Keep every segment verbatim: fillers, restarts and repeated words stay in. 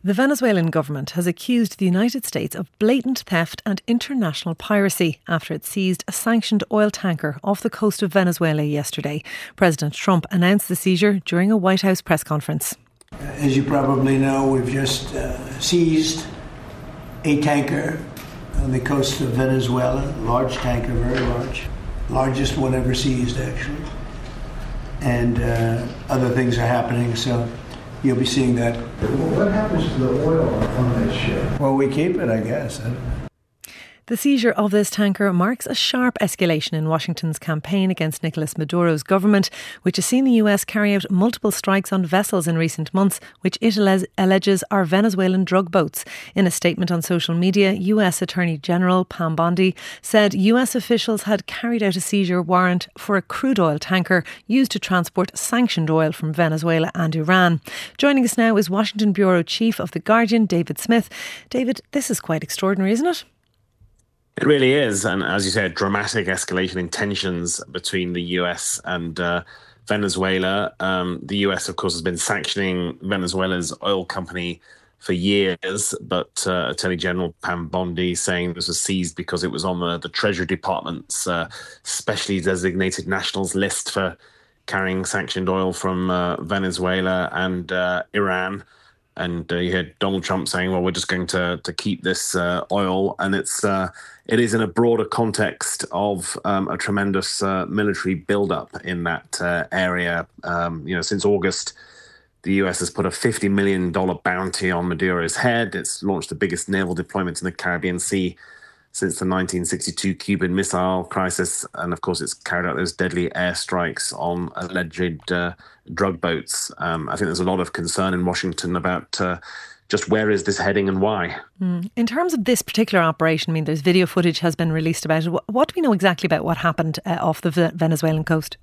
The Venezuelan government has accused the United States of blatant theft and international piracy after it seized a sanctioned oil tanker off the coast of Venezuela yesterday. President Trump announced the seizure during a White House press conference. As you probably know, we've just uh, seized a tanker on the coast of Venezuela, large tanker, very large, largest one ever seized actually. And uh, other things are happening, so you'll be seeing that. What happens to the oil on that ship? Well, we keep it, I guess. I don't know. The seizure of this tanker marks a sharp escalation in Washington's campaign against Nicolas Maduro's government, which has seen the U S carry out multiple strikes on vessels in recent months, which it alleges are Venezuelan drug boats. In a statement on social media, U S Attorney General Pam Bondi said U S officials had carried out a seizure warrant for a crude oil tanker used to transport sanctioned oil from Venezuela and Iran. Joining us now is Washington Bureau Chief of The Guardian, David Smith. David, this is quite extraordinary, isn't it? It really is. And as you said, dramatic escalation in tensions between the U S and uh, Venezuela. Um, the U S, of course, has been sanctioning Venezuela's oil company for years. But uh, Attorney General Pam Bondi saying this was seized because it was on the, the Treasury Department's uh, specially designated nationals list for carrying sanctioned oil from uh, Venezuela and uh, Iran. And uh, you heard Donald Trump saying, well, we're just going to to keep this uh, oil. And it's uh, it is in a broader context of um, a tremendous uh, military buildup in that uh, area. Um, you know, since August, the U S has put a fifty million dollars bounty on Maduro's head. It's launched the biggest naval deployment in the Caribbean Sea since the nineteen sixty-two Cuban Missile Crisis. And of course, it's carried out those deadly airstrikes on alleged uh, drug boats. Um, I think there's a lot of concern in Washington about uh, just where is this heading and why. Mm. In terms of this particular operation, I mean, there's video footage has been released about it. What do we know exactly about what happened uh, off the Venezuelan coast?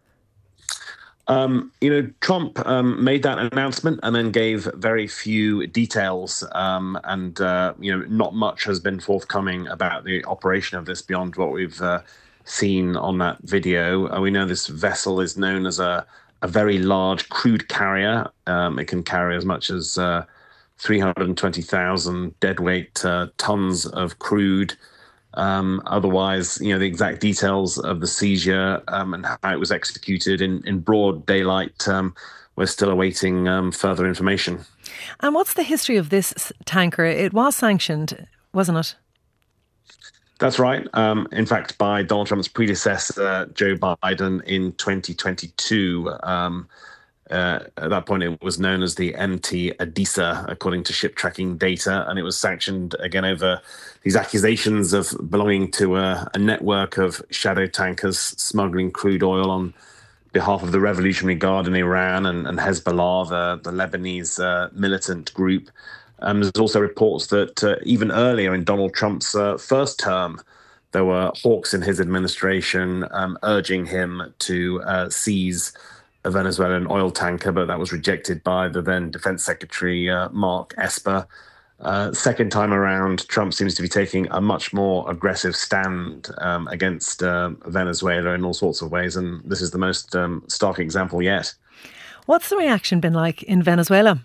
Um, you know, Trump um, made that announcement and then gave very few details. Um, and, uh, you know, not much has been forthcoming about the operation of this beyond what we've uh, seen on that video. Uh, we know this vessel is known as a, a very large crude carrier. Um, it can carry as much as uh, three hundred twenty thousand deadweight uh, tons of crude. Um, otherwise, you know, the exact details of the seizure um, and how it was executed in, in broad daylight, um, we're still awaiting um, further information. And what's the history of this tanker? It was sanctioned, wasn't it? That's right. Um, in fact, by Donald Trump's predecessor, Joe Biden, in twenty twenty-two. Um, Uh, at that point, it was known as the M T Adisa, according to ship tracking data, and it was sanctioned again over these accusations of belonging to a, a network of shadow tankers smuggling crude oil on behalf of the Revolutionary Guard in Iran and, and Hezbollah, the, the Lebanese uh, militant group. Um, there's also reports that uh, even earlier in Donald Trump's uh, first term, there were hawks in his administration um, urging him to uh, seize a Venezuelan oil tanker, but that was rejected by the then Defense Secretary, uh, Mark Esper. Uh, second time around, Trump seems to be taking a much more aggressive stand um, against uh, Venezuela in all sorts of ways, and this is the most um, stark example yet. What's the reaction been like in Venezuela?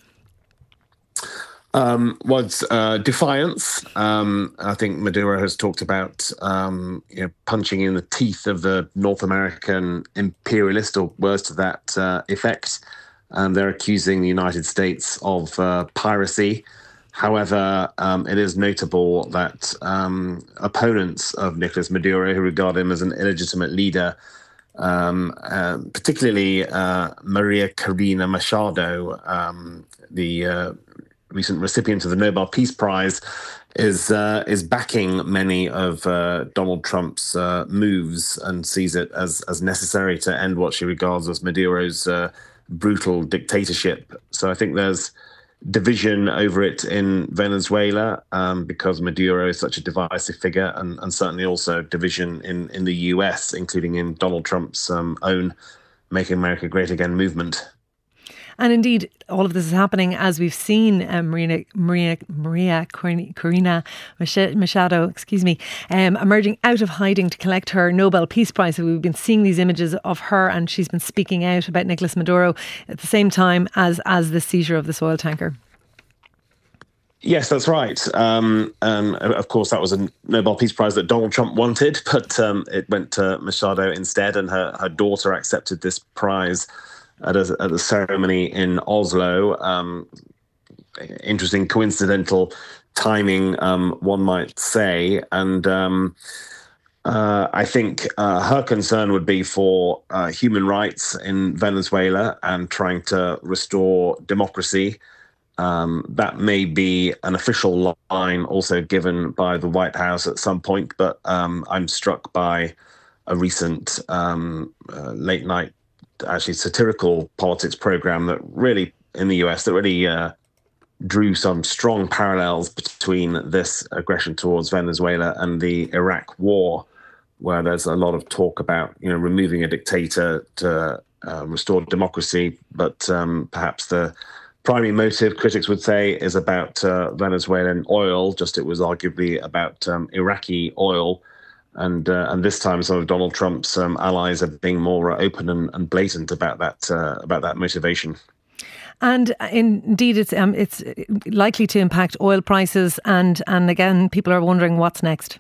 Um, was uh, defiance. Um, I think Maduro has talked about um, you know, punching in the teeth of the North American imperialist, or words to that uh, effect. And they're accusing the United States of uh, piracy. However, um, it is notable that um, opponents of Nicolas Maduro, who regard him as an illegitimate leader, um, uh, particularly uh, Maria Corina Machado, um, the uh, recent recipient of the Nobel Peace Prize, is uh, is backing many of uh, Donald Trump's uh, moves and sees it as as necessary to end what she regards as Maduro's uh, brutal dictatorship. So I think there's division over it in Venezuela um, because Maduro is such a divisive figure, and, and certainly also division in, in the U S, including in Donald Trump's um, own Make America Great Again movement. And indeed, all of this is happening as we've seen um, Maria Maria Maria Corina Machado, excuse me, um, emerging out of hiding to collect her Nobel Peace Prize. So we've been seeing these images of her, and she's been speaking out about Nicolas Maduro at the same time as as the seizure of this oil tanker. Yes, that's right. Um, um, of course, that was a Nobel Peace Prize that Donald Trump wanted, but um, it went to Machado instead, and her, her daughter accepted this prize at a, at a ceremony in Oslo. Um, interesting, coincidental timing, um, one might say. And um, uh, I think uh, her concern would be for uh, human rights in Venezuela and trying to restore democracy. Um, that may be an official line also given by the White House at some point, but um, I'm struck by a recent um, uh, late night, actually satirical politics program that really, in the U S, that really uh, drew some strong parallels between this aggression towards Venezuela and the Iraq war, where there's a lot of talk about, you know, removing a dictator to uh, restore democracy, but um, perhaps the primary motive, critics would say, is about uh, Venezuelan oil, just it was arguably about um, Iraqi oil. And uh, and this time, some of Donald Trump's um, allies are being more open and, and blatant about that uh, about that motivation. And indeed, it's um, it's likely to impact oil prices. And and again, people are wondering what's next.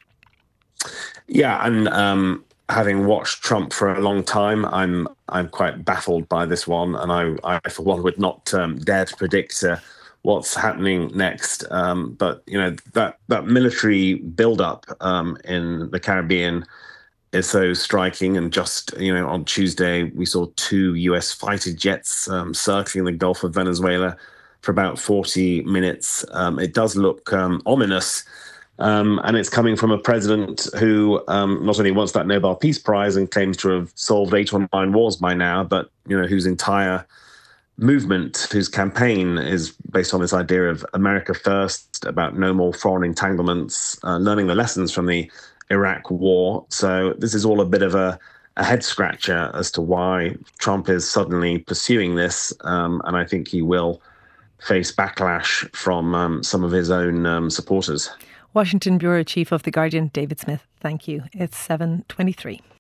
Yeah, and um, having watched Trump for a long time, I'm I'm quite baffled by this one, and I, I for one, would not um, dare to predict uh, what's happening next. Um, but you know, that that military buildup um, in the Caribbean is so striking. And just, you know, on Tuesday we saw two U S fighter jets um, circling the Gulf of Venezuela for about forty minutes. Um, it does look um, ominous. Um, and it's coming from a president who um, not only wants that Nobel Peace Prize and claims to have solved eight or nine wars by now, but, you know, whose entire movement, whose campaign is based on this idea of America first, about no more foreign entanglements, uh, learning the lessons from the Iraq war. So this is all a bit of a, a head scratcher as to why Trump is suddenly pursuing this. Um, and I think he will face backlash from um, some of his own um, supporters. Washington Bureau Chief of The Guardian, David Smith, thank you. It's seven twenty-three.